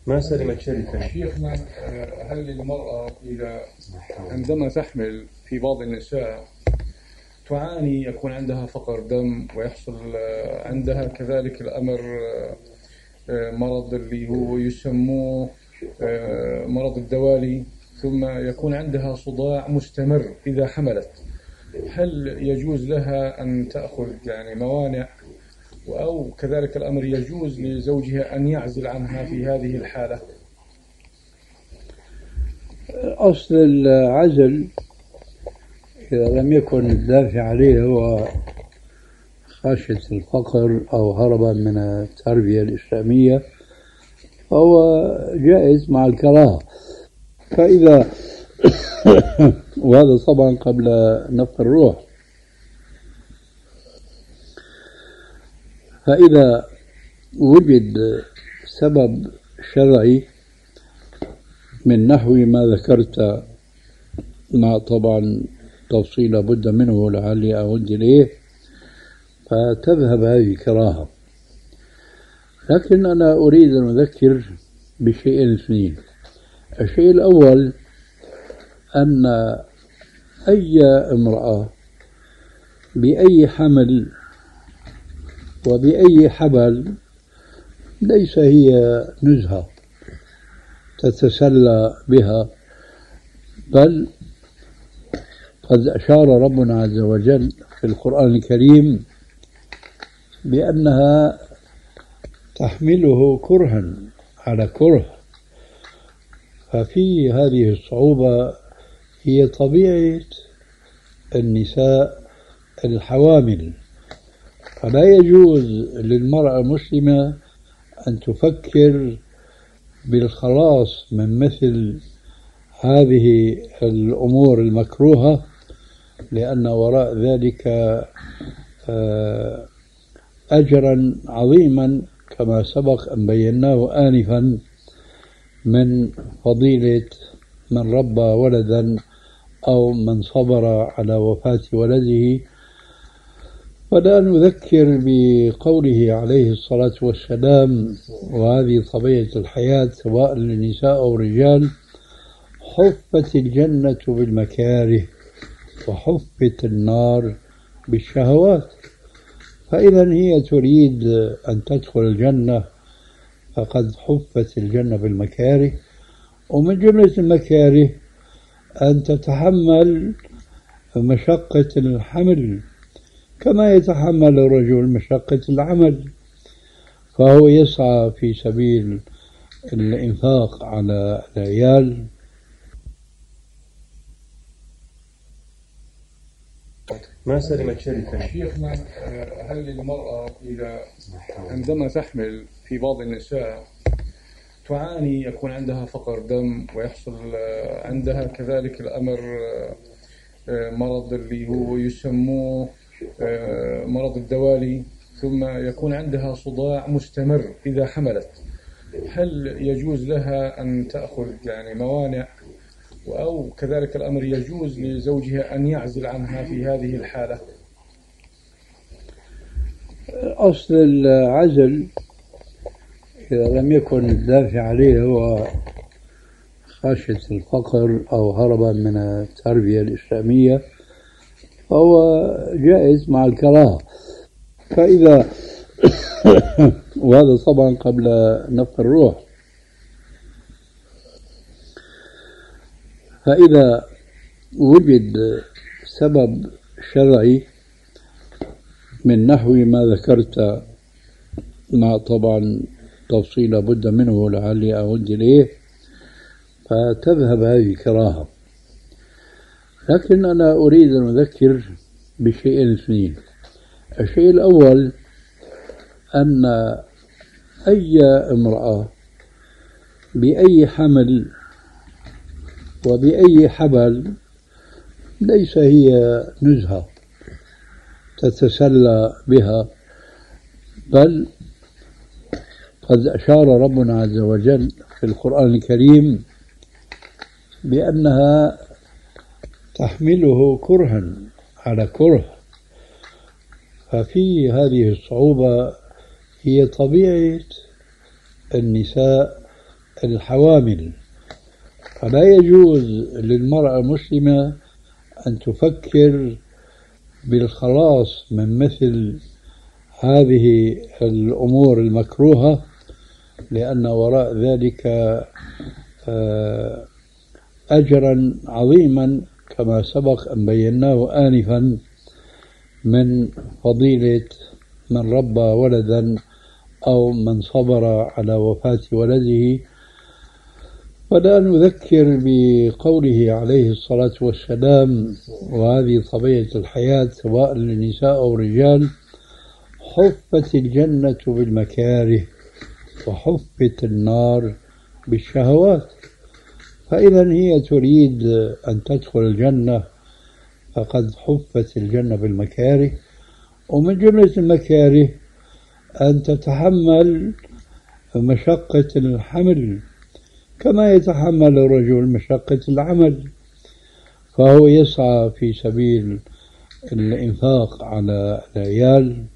ما سلمت شركة. شيخنا، هل المرأة إذا عندما تحمل في بعض النساء تعاني، يكون عندها فقر دم ويحصل عندها كذلك الأمر مرض اللي هو يسموه مرض الدوالي، ثم يكون عندها صداع مستمر إذا حملت، هل يجوز لها أن تأخذ يعني موانع، أو كذلك الأمر يجوز لزوجها أن يعزل عنها في هذه الحالة؟ أصل العزل إذا لم يكن الدافع عليه هو خشية الفقر أو هربا من التربية الإسلامية فهو جائز مع الكراهة. فإذا وهذا طبعا قبل نفخ الروح. فإذا وجد سبب شرعي من نحو ما ذكرت، مع طبعا تفصيل بد منه لعلي أعود إليه، فتذهب هذه الكراهة. لكن أنا أريد أن أذكر بشيئين اثنين. الشيء الأول أن أي امرأة بأي حمل وبأي حبل ليس هي نزهة تتسلى بها، بل قد أشار ربنا عز وجل في القرآن الكريم بأنها تحمله كرها على كره. ففي هذه الصعوبة هي طبيعة النساء الحوامل، فلا يجوز للمرأة المسلمة أن تفكر بالخلاص من مثل هذه الأمور المكروهة، لأن وراء ذلك أجرا عظيما كما سبق أن بيناه آنفا من فضيلة من ربى ولدا أو من صبر على وفاة ولده. ولا نذكر بقوله عليه الصلاة والسلام، وهذه طبيعة الحياة سواء للنساء أو الرجال: حفت الجنة بالمكاره وحفت النار بالشهوات. فإذا هي تريد أن تدخل الجنة فقد حفت الجنة بالمكاره، ومن جملة المكاره أن تتحمل مشقة الحمل كما يتحمل الرجل مشقة العمل، فهو يسعى في سبيل الإنفاق على العيال. ما سلمت شركة. شيخنا، هل المرأة إذا عندما تحمل في بعض النساء تعاني، يكون عندها فقر دم ويحصل عندها كذلك الأمر مرض اللي هو يسموه مرض الدوالي، ثم يكون عندها صداع مستمر إذا حملت، هل يجوز لها أن تأخذ يعني موانع، أو كذلك الأمر يجوز لزوجها أن يعزل عنها في هذه الحالة؟ أصل العزل إذا لم يكن الدافع عليه هو خشية الفقر أو هربا من التربية الإسلامية فهو جائز مع الكراهة. فإذا وهذا طبعا قبل نفخ الروح. فإذا وجد سبب شرعي من نحو ما ذكرت، مع طبعا تفصيل بد منه لعلي أعود إليه، فتذهب هذه الكراهة. لكن أنا أريد أن أذكر بشيئين اثنين. الشيء الأول أن أي امرأة بأي حمل وبأي حبل ليس هي نزهة تتسلى بها، بل قد أشار ربنا عز وجل في القرآن الكريم بأنها تحمله كرها على كره. ففي هذه الصعوبة هي طبيعة النساء الحوامل، فلا يجوز للمرأة المسلمة أن تفكر بالخلاص من مثل هذه الأمور المكروهة، لأن وراء ذلك أجرا عظيما كما سبق أن بيناه آنفا من فضيلة من ربى ولدا أو من صبر على وفاة ولده. ولا نذكر بقوله عليه الصلاة والسلام، وهذه طبيعة الحياة سواء للنساء أو الرجال: حفت الجنة بالمكاره وحفت النار بالشهوات. فإذا هي تريد أن تدخل الجنة فقد حفت الجنة بالمكاره، ومن جملة المكاره أن تتحمل مشقة الحمل كما يتحمل الرجل مشقة العمل، فهو يسعى في سبيل الإنفاق على العيال